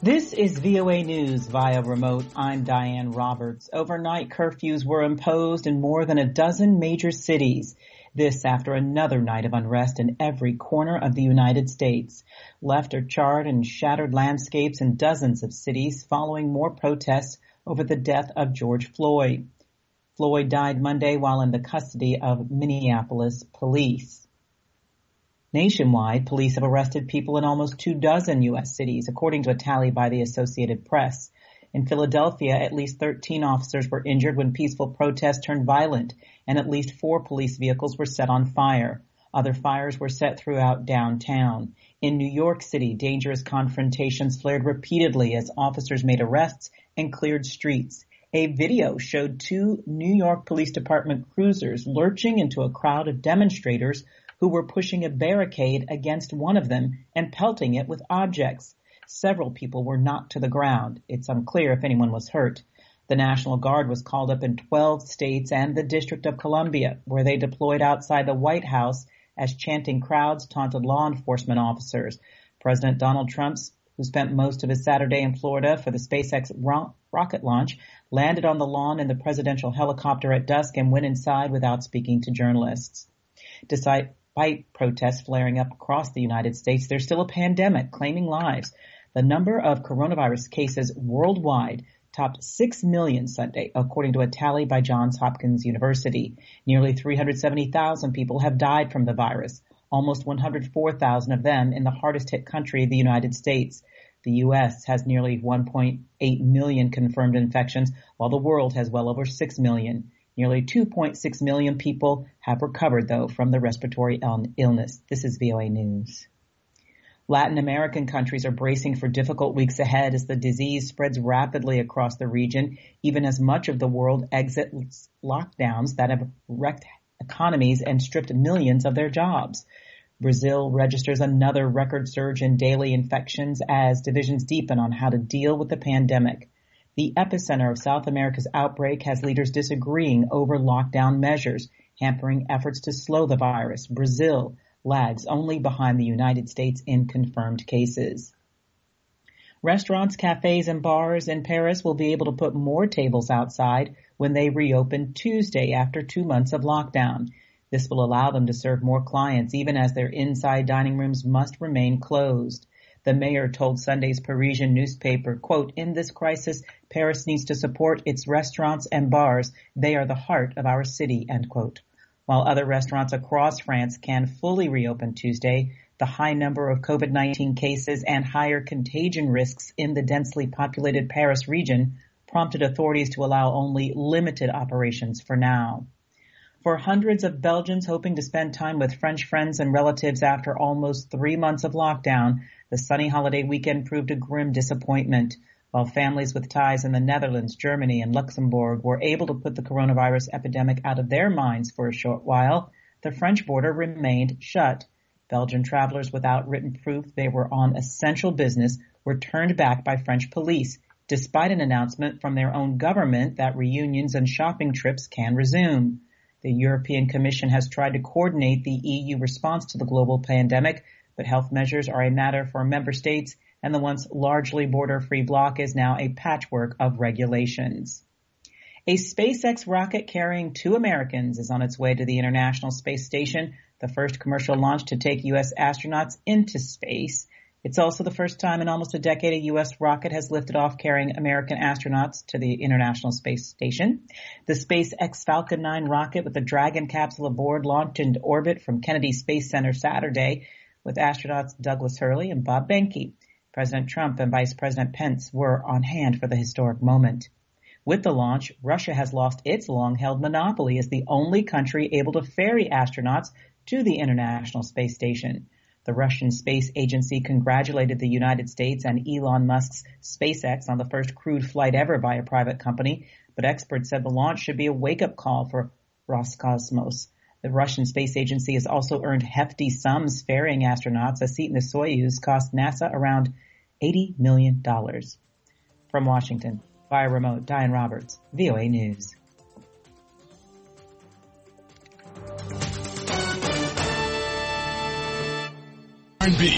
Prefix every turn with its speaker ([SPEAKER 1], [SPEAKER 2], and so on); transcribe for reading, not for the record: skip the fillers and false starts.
[SPEAKER 1] This is VOA News via remote. I'm Diane Roberts. Overnight curfews were imposed in more than a dozen major cities. This after another night of unrest in every corner of the United States. Left or charred and shattered landscapes in dozens of cities following more protests over the death of George Floyd. Floyd died Monday while in the custody of Minneapolis police. Nationwide, police have arrested people in almost 24 U.S. cities, according to a tally by the Associated Press. In Philadelphia, at least 13 officers were injured when peaceful protests turned violent, and at least 4 police vehicles were set on fire. Other fires were set throughout downtown. In New York City, dangerous confrontations flared repeatedly as officers made arrests and cleared streets. A video showed 2 New York Police Department cruisers lurching into a crowd of demonstrators who were pushing a barricade against one of them and pelting it with objects. Several people were knocked to the ground. It's unclear if anyone was hurt. The National Guard was called up in 12 states and the District of Columbia, where they deployed outside the White House as chanting crowds taunted law enforcement officers. President Donald Trump, who spent most of his Saturday in Florida for the SpaceX rocket launch, landed on the lawn in the presidential helicopter at dusk and went inside without speaking to journalists. Despite protests flaring up across the United States, there's still a pandemic claiming lives. The number of coronavirus cases worldwide topped 6 million Sunday, according to a tally by Johns Hopkins University. Nearly 370,000 people have died from the virus, almost 104,000 of them in the hardest hit country, the United States. The U.S. has nearly 1.8 million confirmed infections, while the world has well over 6 million. Nearly 2.6 million people have recovered, though, from the respiratory illness. This is VOA News. Latin American countries are bracing for difficult weeks ahead as the disease spreads rapidly across the region, even as much of the world exits lockdowns that have wrecked economies and stripped millions of their jobs. Brazil registers another record surge in daily infections as divisions deepen on how to deal with the pandemic. The epicenter of South America's outbreak has leaders disagreeing over lockdown measures, hampering efforts to slow the virus. Brazil lags only behind the United States in confirmed cases. Restaurants, cafes, and bars in Paris will be able to put more tables outside when they reopen Tuesday after 2 months of lockdown. This will allow them to serve more clients, even as their inside dining rooms must remain closed. The mayor told Sunday's Parisian newspaper, quote, "In this crisis, Paris needs to support its restaurants and bars. They are the heart of our city," end quote. While other restaurants across France can fully reopen Tuesday, the high number of COVID-19 cases and higher contagion risks in the densely populated Paris region prompted authorities to allow only limited operations for now. For hundreds of Belgians hoping to spend time with French friends and relatives after almost 3 months of lockdown, the sunny holiday weekend proved a grim disappointment. While families with ties in the Netherlands, Germany, and Luxembourg were able to put the coronavirus epidemic out of their minds for a short while, the French border remained shut. Belgian travelers without written proof they were on essential business were turned back by French police, despite an announcement from their own government that reunions and shopping trips can resume. The European Commission has tried to coordinate the EU response to the global pandemic, but health measures are a matter for member states, and the once largely border-free bloc is now a patchwork of regulations. A SpaceX rocket carrying 2 Americans is on its way to the International Space Station, the first commercial launch to take U.S. astronauts into space. It's also the first time in almost a decade a U.S. rocket has lifted off carrying American astronauts to the International Space Station. The SpaceX Falcon 9 rocket with the Dragon capsule aboard launched into orbit from Kennedy Space Center Saturday with astronauts Douglas Hurley and Bob Behnke. President Trump and Vice President Pence were on hand for the historic moment. With the launch, Russia has lost its long-held monopoly as the only country able to ferry astronauts to the International Space Station. The Russian Space Agency congratulated the United States and Elon Musk's SpaceX on the first crewed flight ever by a private company, but experts said the launch should be a wake-up call for Roscosmos. The Russian Space Agency has also earned hefty sums ferrying astronauts. A seat in the Soyuz cost NASA around $80 million. From Washington, via remote, Diane Roberts, VOA News.
[SPEAKER 2] R&B